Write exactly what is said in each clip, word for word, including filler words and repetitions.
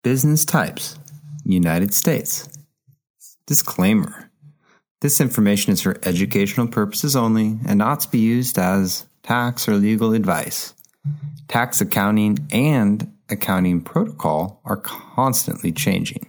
Business types, United States. Disclaimer. This information is for educational purposes only and not to be used as tax or legal advice. Tax accounting and accounting protocol are constantly changing.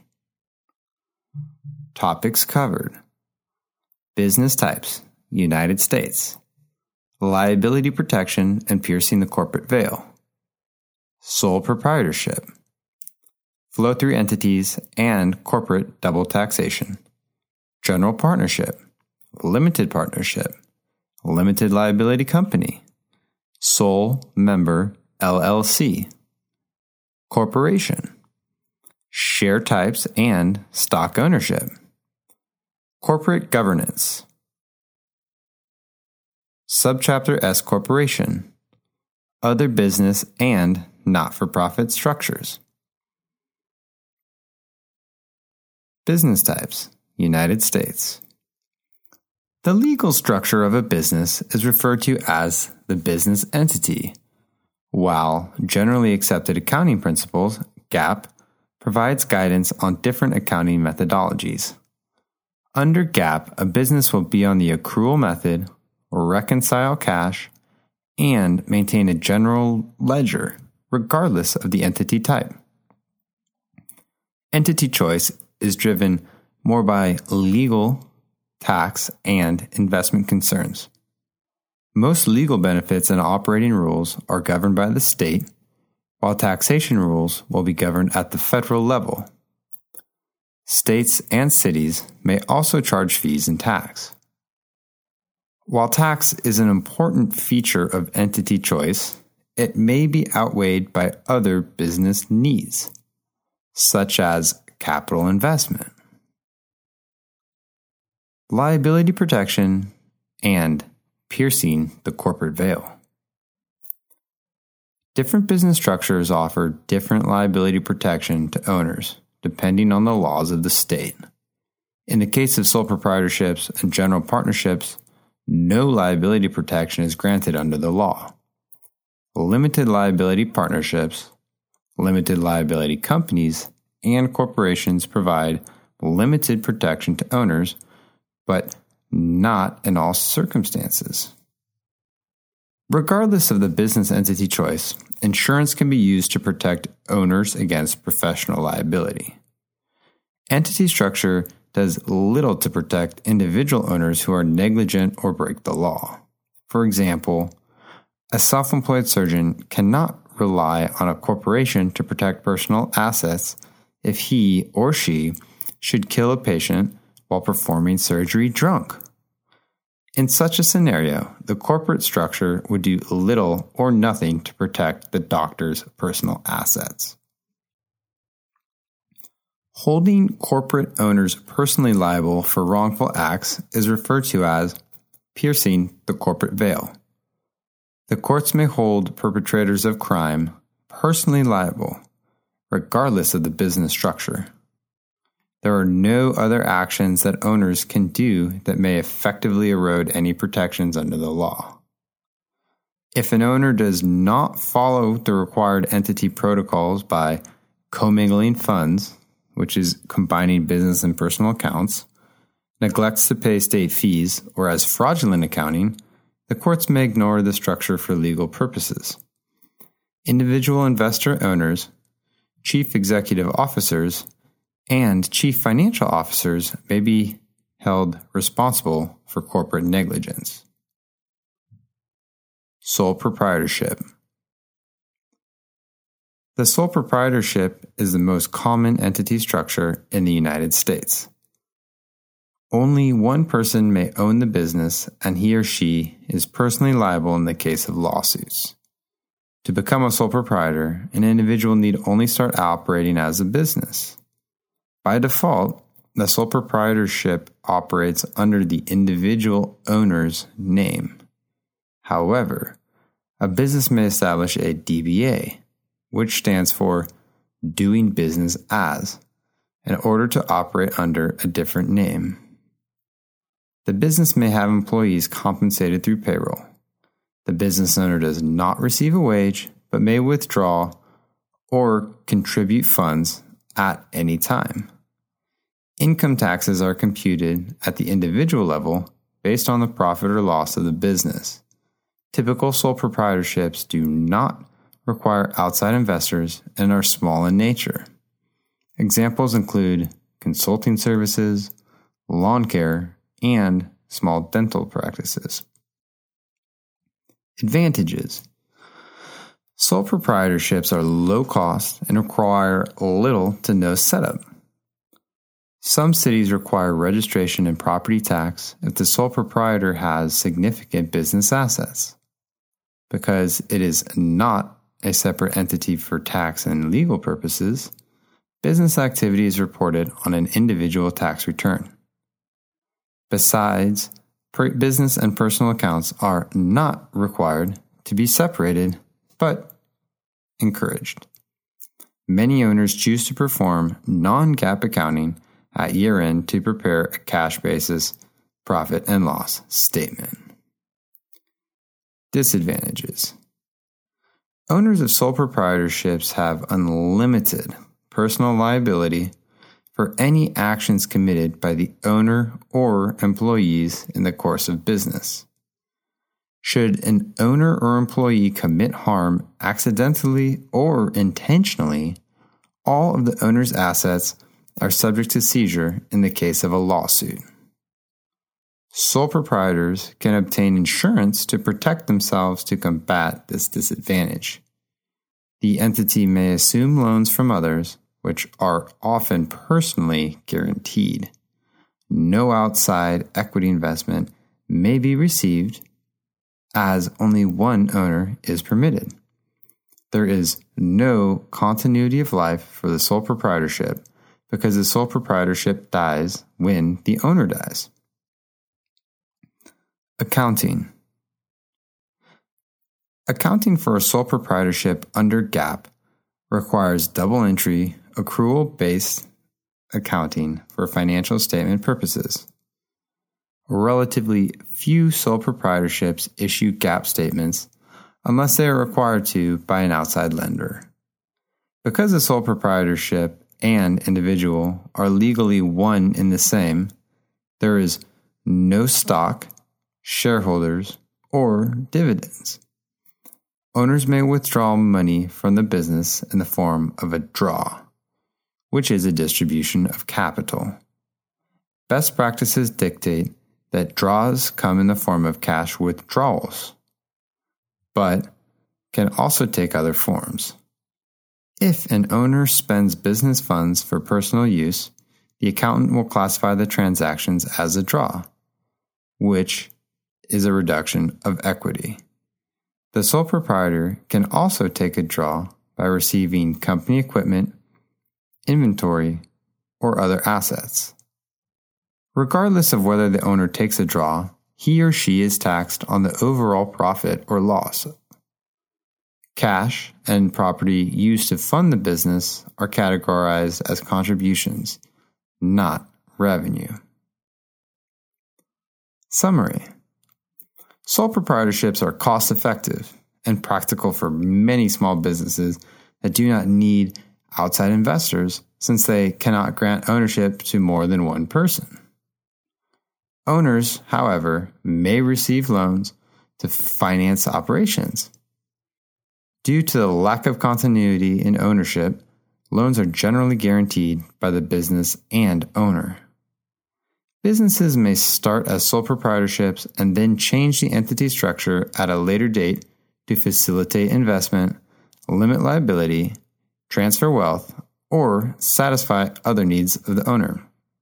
Topics covered. Business types, United States. Liability protection and piercing the corporate veil. Sole proprietorship. Flow-through entities and corporate double taxation. General partnership. Limited partnership. Limited liability company. Sole member L L C. Corporation. Share types and stock ownership. Corporate governance. Subchapter S Corporation. Other business and not-for-profit structures. Business types, United States. The legal structure of a business is referred to as the business entity, while generally accepted accounting principles, GAAP, provides guidance on different accounting methodologies. Under GAAP, a business will be on the accrual method, or reconcile cash, and maintain a general ledger, regardless of the entity type. Entity choice is driven more by legal, tax, and investment concerns. Most legal benefits and operating rules are governed by the state, while taxation rules will be governed at the federal level. States and cities may also charge fees and tax. While tax is an important feature of entity choice, it may be outweighed by other business needs, such as capital investment, liability protection, and piercing the corporate veil. Different business structures offer different liability protection to owners, depending on the laws of the state. In the case of sole proprietorships and general partnerships, no liability protection is granted under the law. Limited liability partnerships, limited liability companies, and corporations provide limited protection to owners, but not in all circumstances. Regardless of the business entity choice, insurance can be used to protect owners against professional liability. Entity structure does little to protect individual owners who are negligent or break the law. For example, a self-employed surgeon cannot rely on a corporation to protect personal assets if he or she should kill a patient while performing surgery drunk. In such a scenario, the corporate structure would do little or nothing to protect the doctor's personal assets. Holding corporate owners personally liable for wrongful acts is referred to as piercing the corporate veil. The courts may hold perpetrators of crime personally liable, regardless of the business structure. There are no other actions that owners can do that may effectively erode any protections under the law. If an owner does not follow the required entity protocols by commingling funds, which is combining business and personal accounts, neglects to pay state fees, or has fraudulent accounting, the courts may ignore the structure for legal purposes. Individual investor owners, chief executive officers, and chief financial officers may be held responsible for corporate negligence. Sole proprietorship. The sole proprietorship is the most common entity structure in the United States. Only one person may own the business, and he or she is personally liable in the case of lawsuits. To become a sole proprietor, an individual need only start operating as a business. By default, the sole proprietorship operates under the individual owner's name. However, a business may establish a D B A, which stands for Doing Business As, in order to operate under a different name. The business may have employees compensated through payroll. The business owner does not receive a wage, but may withdraw or contribute funds at any time. Income taxes are computed at the individual level based on the profit or loss of the business. Typical sole proprietorships do not require outside investors and are small in nature. Examples include consulting services, lawn care, and small dental practices. Advantages. Sole proprietorships are low cost and require little to no setup. Some cities require registration and property tax if the sole proprietor has significant business assets. Because it is not a separate entity for tax and legal purposes, business activity is reported on an individual tax return. Besides, business and personal accounts are not required to be separated, but encouraged. Many owners choose to perform non-GAAP accounting at year-end to prepare a cash basis profit and loss statement. Disadvantages. Owners of sole proprietorships have unlimited personal liability for any actions committed by the owner or employees in the course of business. Should an owner or employee commit harm accidentally or intentionally, all of the owner's assets are subject to seizure in the case of a lawsuit. Sole proprietors can obtain insurance to protect themselves to combat this disadvantage. The entity may assume loans from others, which are often personally guaranteed. No outside equity investment may be received, as only one owner is permitted. There is no continuity of life for the sole proprietorship because the sole proprietorship dies when the owner dies. Accounting. Accounting for a sole proprietorship under GAAP requires double entry, accrual-based accounting for financial statement purposes. Relatively few sole proprietorships issue GAAP statements unless they are required to by an outside lender. Because the sole proprietorship and individual are legally one in the same, there is no stock, shareholders, or dividends. Owners may withdraw money from the business in the form of a draw, which is a distribution of capital. Best practices dictate that draws come in the form of cash withdrawals, but can also take other forms. If an owner spends business funds for personal use, the accountant will classify the transactions as a draw, which is a reduction of equity. The sole proprietor can also take a draw by receiving company equipment, inventory, or other assets. Regardless of whether the owner takes a draw, he or she is taxed on the overall profit or loss. Cash and property used to fund the business are categorized as contributions, not revenue. Summary. Sole proprietorships are cost-effective and practical for many small businesses that do not need outside investors since they cannot grant ownership to more than one person. Owners, however, may receive loans to finance operations. Due to the lack of continuity in ownership, loans are generally guaranteed by the business and owner. Businesses may start as sole proprietorships and then change the entity structure at a later date to facilitate investment, limit liability, transfer wealth, or satisfy other needs of the owner.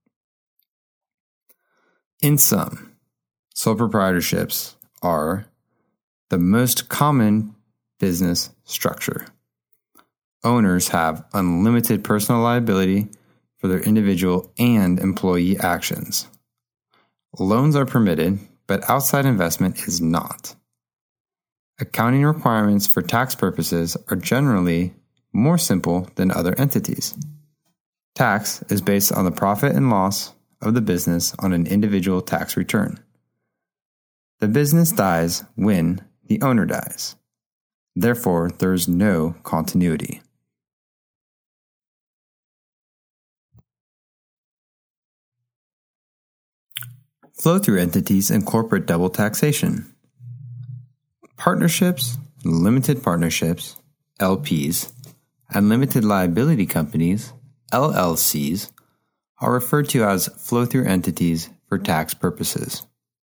In sum, sole proprietorships are the most common business structure. Owners have unlimited personal liability for their individual and employee actions. Loans are permitted, but outside investment is not. Accounting requirements for tax purposes are generally more simple than other entities. Tax is based on the profit and loss of the business on an individual tax return. The business dies when the owner dies. Therefore, there is no continuity. Flow-through entities and corporate double taxation. Partnerships, limited partnerships, L Ps, and limited liability companies, L L Cs, are referred to as flow-through entities for tax purposes.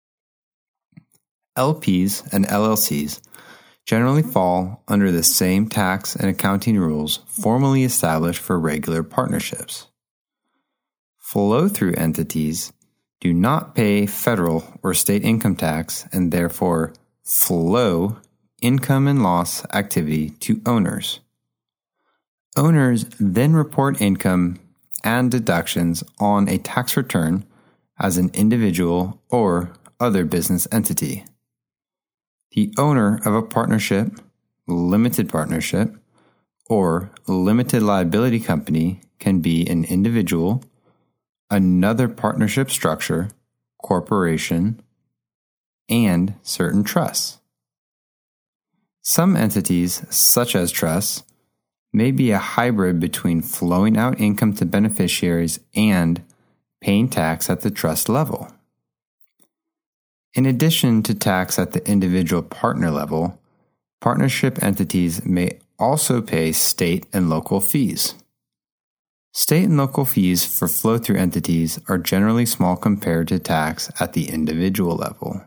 L Ps and L L Cs generally fall under the same tax and accounting rules formally established for regular partnerships. Flow-through entities do not pay federal or state income tax and therefore flow income and loss activity to owners. Owners then report income and deductions on a tax return as an individual or other business entity. The owner of a partnership, limited partnership, or limited liability company can be an individual, another partnership structure, corporation, and certain trusts. Some entities, such as trusts, may be a hybrid between flowing out income to beneficiaries and paying tax at the trust level. In addition to tax at the individual partner level, partnership entities may also pay state and local fees. State and local fees for flow-through entities are generally small compared to tax at the individual level.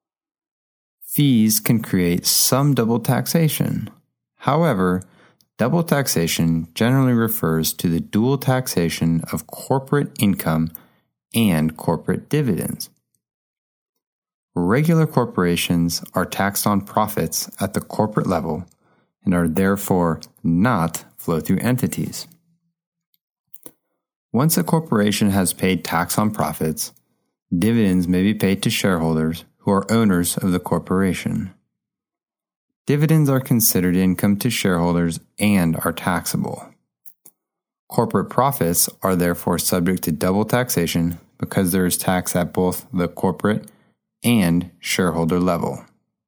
Fees can create some double taxation. However, double taxation generally refers to the dual taxation of corporate income and corporate dividends. Regular corporations are taxed on profits at the corporate level and are therefore not flow-through entities. Once a corporation has paid tax on profits, dividends may be paid to shareholders who are owners of the corporation. Dividends are considered income to shareholders and are taxable. Corporate profits are therefore subject to double taxation because there is tax at both the corporate and shareholder level.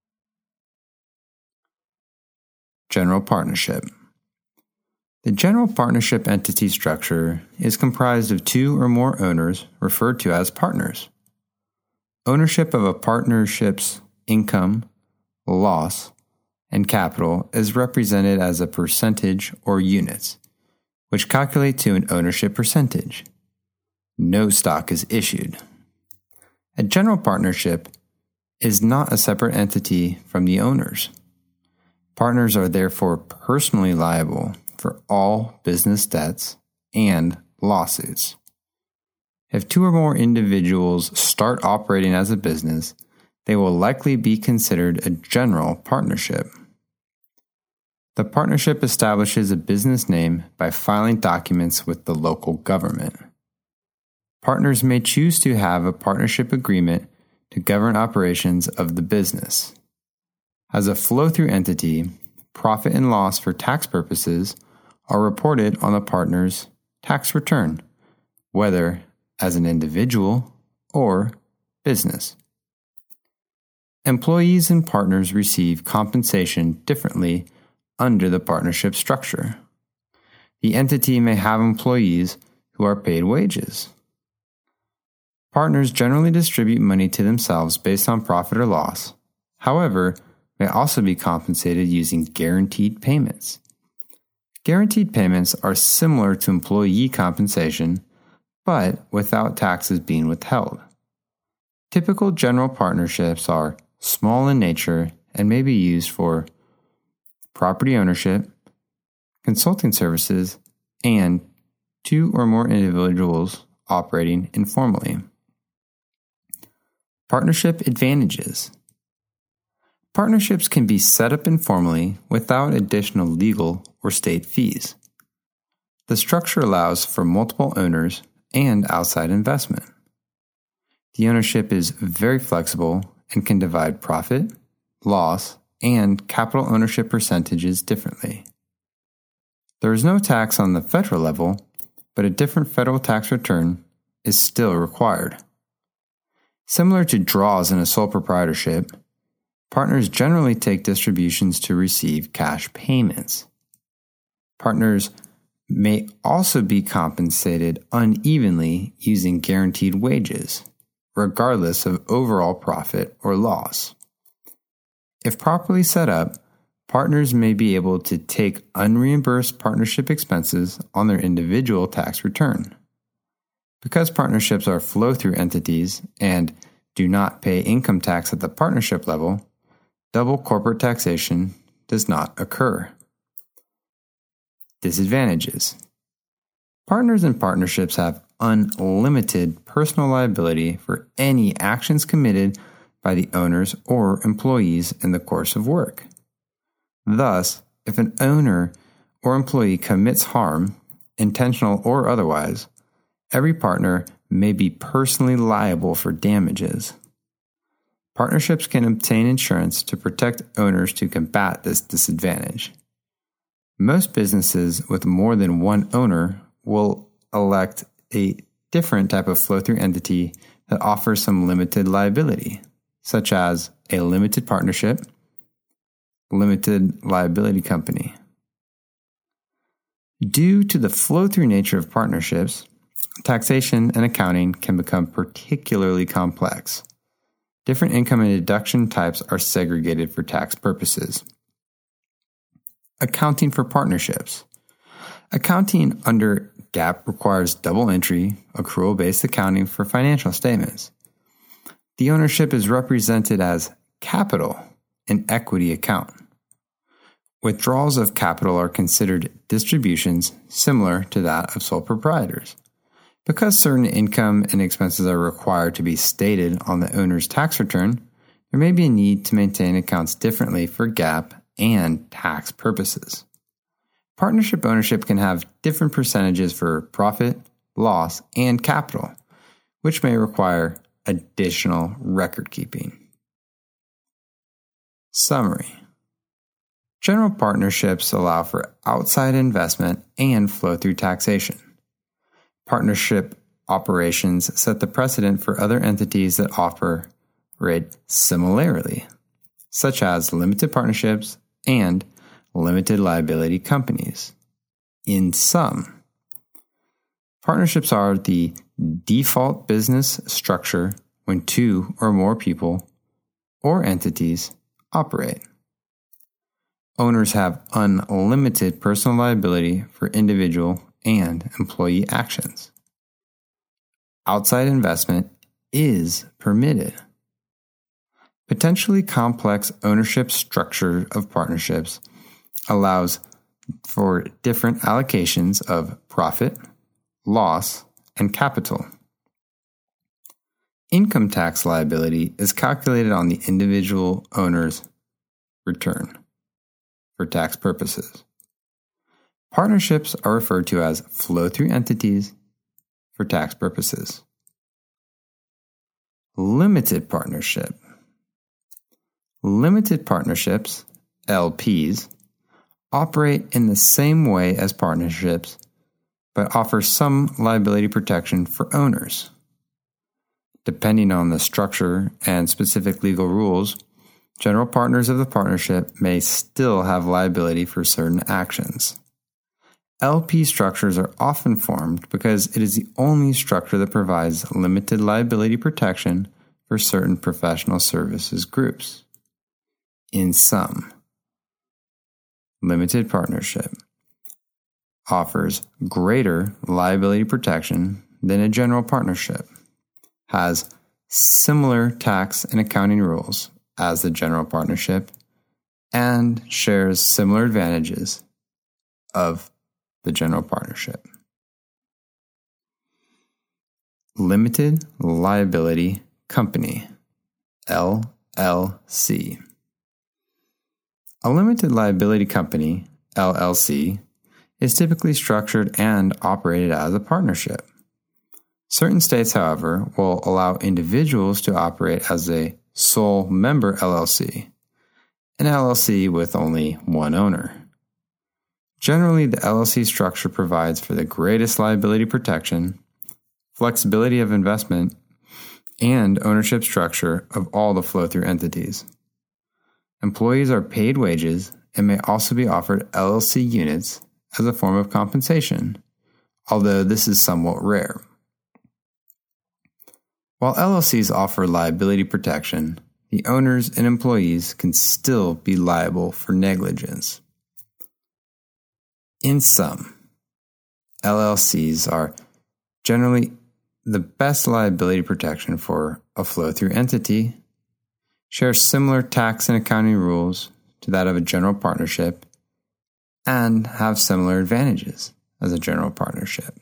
General partnership. The general partnership entity structure is comprised of two or more owners referred to as partners. Ownership of a partnership's income, loss, and capital is represented as a percentage or units, which calculate to an ownership percentage. No stock is issued. A general partnership is not a separate entity from the owners. Partners are therefore personally liable for all business debts and lawsuits. If two or more individuals start operating as a business, they will likely be considered a general partnership. The partnership establishes a business name by filing documents with the local government. Partners may choose to have a partnership agreement to govern operations of the business. As a flow-through entity, profit and loss for tax purposes are reported on the partner's tax return, whether as an individual or business. Employees and partners receive compensation differently under the partnership structure. The entity may have employees who are paid wages. Partners generally distribute money to themselves based on profit or loss, however, may also be compensated using guaranteed payments. Guaranteed payments are similar to employee compensation, but without taxes being withheld. Typical general partnerships are small in nature and may be used for property ownership, consulting services, and two or more individuals operating informally. Partnership advantages. Partnerships can be set up informally without additional legal or state fees. The structure allows for multiple owners and outside investment. The ownership is very flexible and can divide profit, loss, and capital ownership percentages differently. There is no tax on the federal level, but a different federal tax return is still required. Similar to draws in a sole proprietorship, partners generally take distributions to receive cash payments. Partners may also be compensated unevenly using guaranteed wages. regardless of overall profit or loss. If properly set up, partners may be able to take unreimbursed partnership expenses on their individual tax return. Because partnerships are flow-through entities and do not pay income tax at the partnership level, double corporate taxation does not occur. Disadvantages. Partners and partnerships have unlimited personal liability for any actions committed by the owners or employees in the course of work. Thus, if an owner or employee commits harm, intentional or otherwise, every partner may be personally liable for damages. Partnerships can obtain insurance to protect owners to combat this disadvantage. Most businesses with more than one owner will elect a different type of flow-through entity that offers some limited liability, such as a limited partnership, limited liability company. Due to the flow-through nature of partnerships, taxation and accounting can become particularly complex. Different income and deduction types are segregated for tax purposes. Accounting for partnerships. Accounting under GAAP requires double entry, accrual-based accounting for financial statements. The ownership is represented as capital in equity account. Withdrawals of capital are considered distributions similar to that of sole proprietors. Because certain income and expenses are required to be stated on the owner's tax return, there may be a need to maintain accounts differently for GAAP and tax purposes. Partnership ownership can have different percentages for profit, loss, and capital, which may require additional record keeping. Summary. General partnerships allow for outside investment and flow-through taxation. Partnership operations set the precedent for other entities that operate similarly, such as limited partnerships and limited liability companies. In sum, partnerships are the default business structure when two or more people or entities operate. Owners have unlimited personal liability for individual and employee actions. Outside investment is permitted. Potentially complex ownership structure of partnerships allows for different allocations of profit, loss, and capital. Income tax liability is calculated on the individual owner's return for tax purposes. Partnerships are referred to as flow-through entities for tax purposes. Limited partnership. Limited partnerships, L Ps, operate in the same way as partnerships, but offer some liability protection for owners. Depending on the structure and specific legal rules, general partners of the partnership may still have liability for certain actions. L P structures are often formed because it is the only structure that provides limited liability protection for certain professional services groups. In sum, limited partnership offers greater liability protection than a general partnership, has similar tax and accounting rules as the general partnership, and shares similar advantages of the general partnership. Limited Liability Company, L L C. A limited liability company, L L C, is typically structured and operated as a partnership. Certain states, however, will allow individuals to operate as a sole member L L C, an L L C with only one owner. Generally, the L L C structure provides for the greatest liability protection, flexibility of investment, and ownership structure of all the flow-through entities. Employees are paid wages and may also be offered L L C units as a form of compensation, although this is somewhat rare. While L L Cs offer liability protection, the owners and employees can still be liable for negligence. In sum, L L Cs are generally the best liability protection for a flow-through entity, share similar tax and accounting rules to that of a general partnership, and have similar advantages as a general partnership.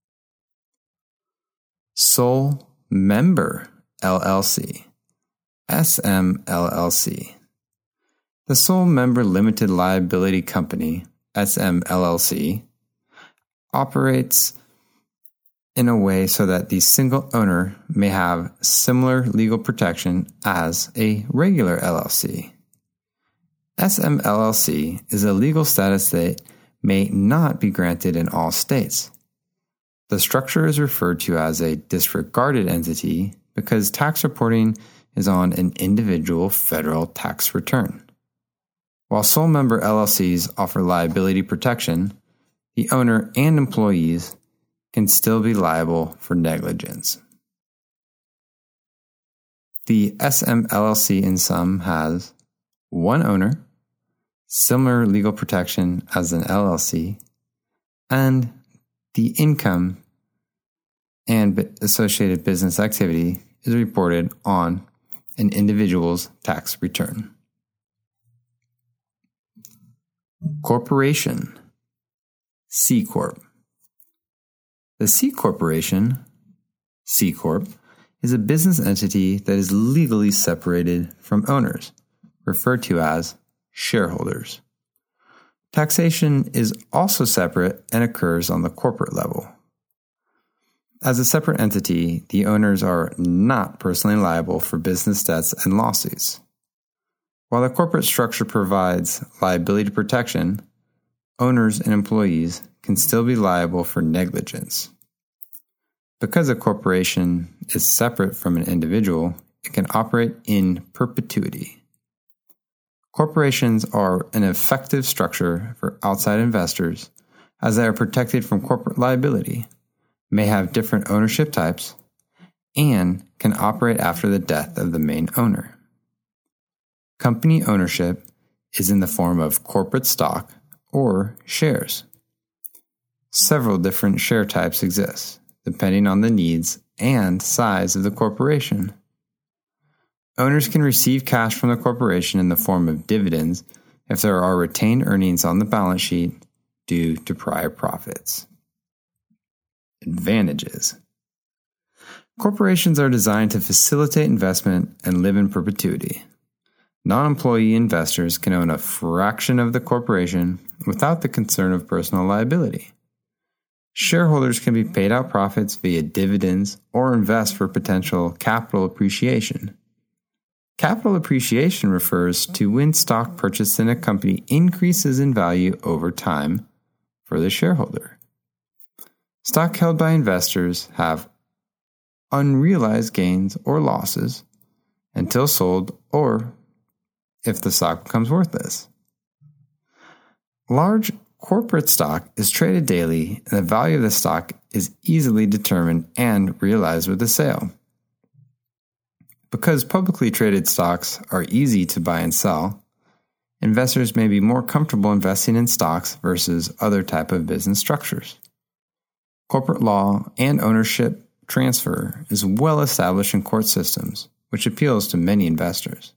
Sole Member L L C, S M L L C. The Sole Member Limited Liability Company, S M L L C, operates in a way so that the single owner may have similar legal protection as a regular L L C. S M L L C is a legal status that may not be granted in all states. The structure is referred to as a disregarded entity because tax reporting is on an individual federal tax return. While sole member L L Cs offer liability protection, the owner and employees can still be liable for negligence. The S M L L C in sum has one owner, similar legal protection as an L L C, and the income and associated business activity is reported on an individual's tax return. Corporation, C Corp. The C Corporation, C Corp, is a business entity that is legally separated from owners, referred to as shareholders. Taxation is also separate and occurs on the corporate level. As a separate entity, the owners are not personally liable for business debts and lawsuits. While the corporate structure provides liability protection, owners and employees can still be liable for negligence. Because a corporation is separate from an individual, it can operate in perpetuity. Corporations are an effective structure for outside investors as they are protected from corporate liability, may have different ownership types, and can operate after the death of the main owner. Company ownership is in the form of corporate stock or shares. Several different share types exist, depending on the needs and size of the corporation. Owners can receive cash from the corporation in the form of dividends if there are retained earnings on the balance sheet due to prior profits. Advantages. Corporations are designed to facilitate investment and live in perpetuity. Non-employee investors can own a fraction of the corporation without the concern of personal liability. Shareholders can be paid out profits via dividends or invest for potential capital appreciation. Capital appreciation refers to when stock purchased in a company increases in value over time for the shareholder. Stock held by investors have unrealized gains or losses until sold or if the stock becomes worthless. Large corporate stock is traded daily and the value of the stock is easily determined and realized with the sale. Because publicly traded stocks are easy to buy and sell, investors may be more comfortable investing in stocks versus other type of business structures. Corporate law and ownership transfer is well established in court systems, which appeals to many investors.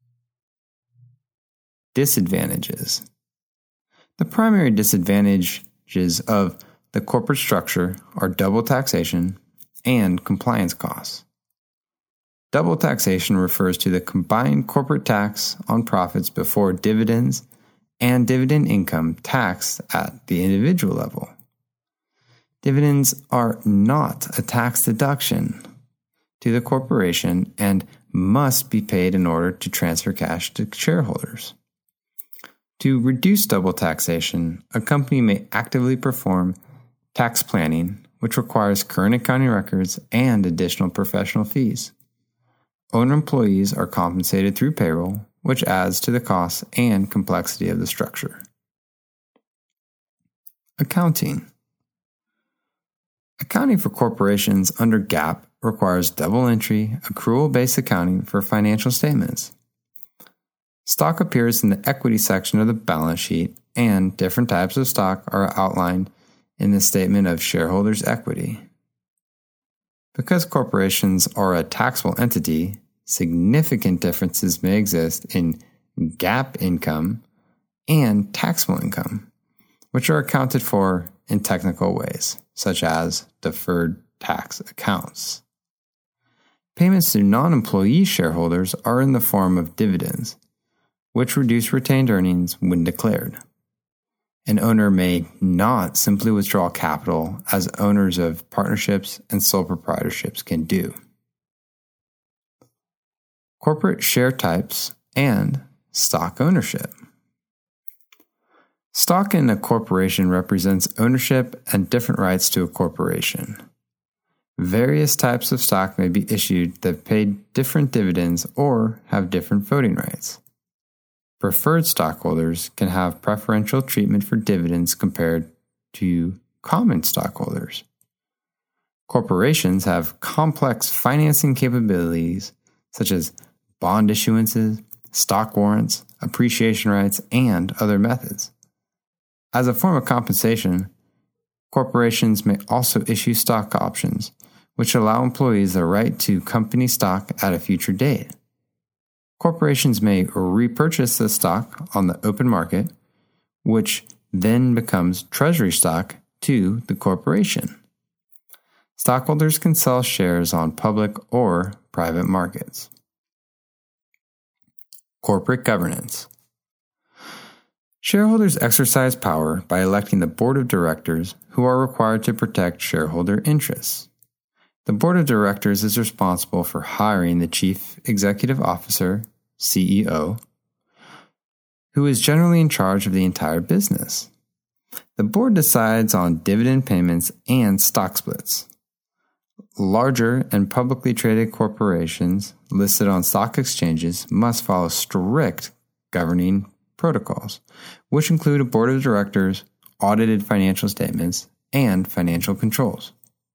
Disadvantages. The primary disadvantages of the corporate structure are double taxation and compliance costs. Double taxation refers to the combined corporate tax on profits before dividends and dividend income taxed at the individual level. Dividends are not a tax deduction to the corporation and must be paid in order to transfer cash to shareholders. To reduce double taxation, a company may actively perform tax planning, which requires current accounting records and additional professional fees. Owner employees are compensated through payroll, which adds to the cost and complexity of the structure. Accounting. Accounting for corporations under GAAP requires double entry, accrual-based accounting for financial statements. Stock appears in the equity section of the balance sheet, and different types of stock are outlined in the statement of shareholders' equity. Because corporations are a taxable entity, significant differences may exist in GAAP income and taxable income, which are accounted for in technical ways, such as deferred tax accounts. Payments to non-employee shareholders are in the form of dividends, which reduce retained earnings when declared. An owner may not simply withdraw capital as owners of partnerships and sole proprietorships can do. Corporate share types and stock ownership. Stock in a corporation represents ownership and different rights to a corporation. Various types of stock may be issued that pay different dividends or have different voting rights. Preferred stockholders can have preferential treatment for dividends compared to common stockholders. Corporations have complex financing capabilities such as bond issuances, stock warrants, appreciation rights, and other methods. As a form of compensation, corporations may also issue stock options, which allow employees the right to company stock at a future date. Corporations may repurchase the stock on the open market, which then becomes treasury stock to the corporation. Stockholders can sell shares on public or private markets. Corporate governance. Shareholders exercise power by electing the board of directors, who are required to protect shareholder interests. The board of directors is responsible for hiring the chief executive officer, C E O, who is generally in charge of the entire business. The board decides on dividend payments and stock splits. Larger and publicly traded corporations listed on stock exchanges must follow strict governing protocols, which include a board of directors, audited financial statements, and financial controls.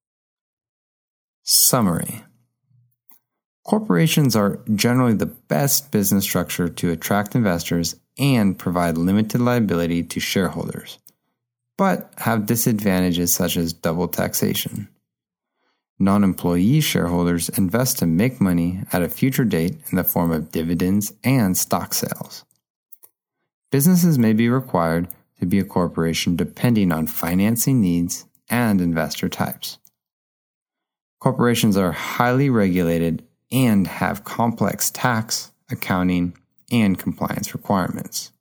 Summary. Corporations are generally the best business structure to attract investors and provide limited liability to shareholders, but have disadvantages such as double taxation. Non-employee shareholders invest to make money at a future date in the form of dividends and stock sales. Businesses may be required to be a corporation depending on financing needs and investor types. Corporations are highly regulated and have complex tax, accounting, and compliance requirements.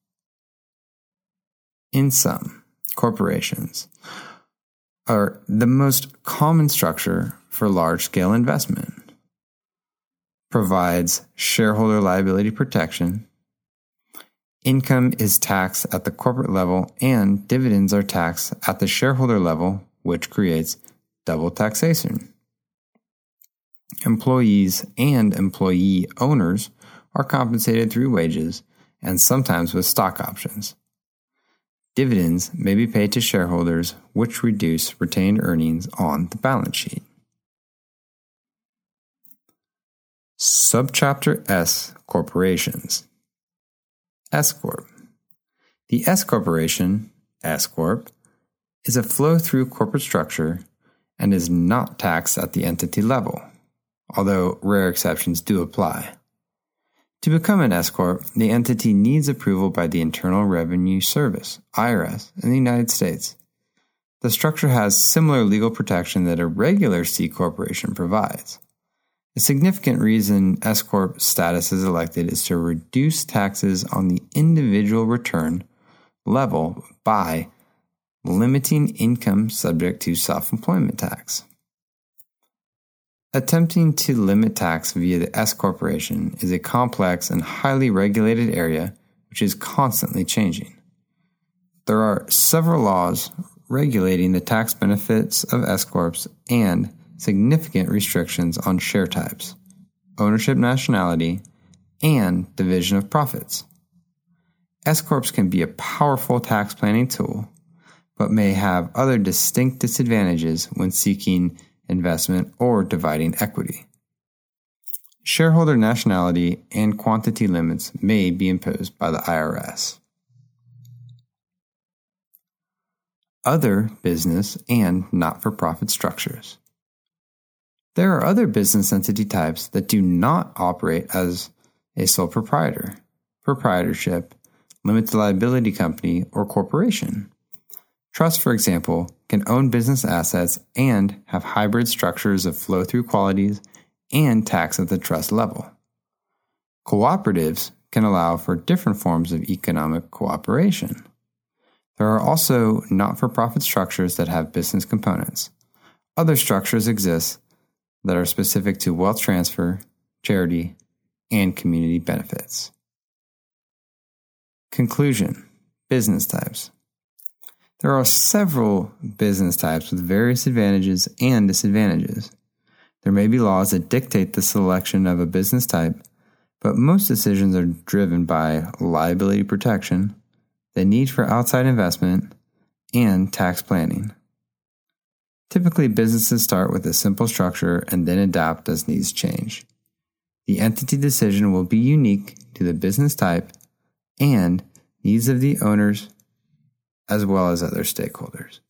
In sum, corporations are the most common structure for large-scale investment, provides shareholder liability protection, income is taxed at the corporate level, and dividends are taxed at the shareholder level, which creates double taxation. Employees and employee owners are compensated through wages and sometimes with stock options. Dividends may be paid to shareholders, which reduce retained earnings on the balance sheet. Subchapter S. Corporations. S-Corp. The S-Corporation, S-Corp, is a flow-through corporate structure and is not taxed at the entity level, although rare exceptions do apply. To become an S-Corp, the entity needs approval by the Internal Revenue Service, I R S, in the United States. The structure has similar legal protection that a regular C-Corporation provides. A significant reason S-Corp status is elected is to reduce taxes on the individual return level by limiting income subject to self-employment tax. Attempting to limit tax via the S-Corporation is a complex and highly regulated area which is constantly changing. There are several laws regulating the tax benefits of S-Corps and significant restrictions on share types, ownership nationality, and division of profits. S-Corps can be a powerful tax planning tool, but may have other distinct disadvantages when seeking investment, or dividing equity. Shareholder nationality and quantity limits may be imposed by the I R S. Other business and not-for-profit structures. There are other business entity types that do not operate as a sole proprietor, proprietorship, limited liability company, or corporation. Trust, for example, can own business assets and have hybrid structures of flow-through qualities and tax at the trust level. Cooperatives can allow for different forms of economic cooperation. There are also not-for-profit structures that have business components. Other structures exist that are specific to wealth transfer, charity, and community benefits. Conclusion: business types. There are several business types with various advantages and disadvantages. There may be laws that dictate the selection of a business type, but most decisions are driven by liability protection, the need for outside investment, and tax planning. Typically, businesses start with a simple structure and then adapt as needs change. The entity decision will be unique to the business type and needs of the owners as well as other stakeholders.